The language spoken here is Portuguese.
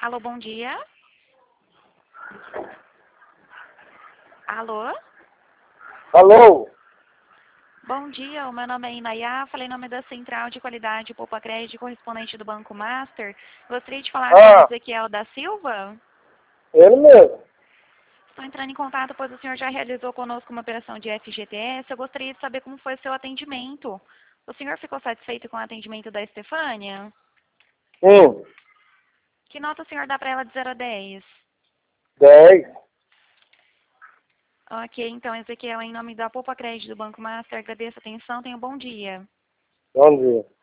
Alô, bom dia. Alô? Alô? Bom dia, o meu nome é Inayá, falei em nome da Central de Qualidade Poupa Crédito, correspondente do Banco Master. Gostaria de falar com o Ezequiel da Silva. Ele mesmo. Estou entrando em contato, pois o senhor já realizou conosco uma operação de FGTS. Eu gostaria de saber como foi o seu atendimento. O senhor ficou satisfeito com o atendimento da Estefânia? Que nota o senhor dá para ela de 0 a 10? 10. Ok, então, Ezequiel, em nome da Poupa Crédito do Banco Master, agradeço a atenção, tenha um bom dia. Bom dia.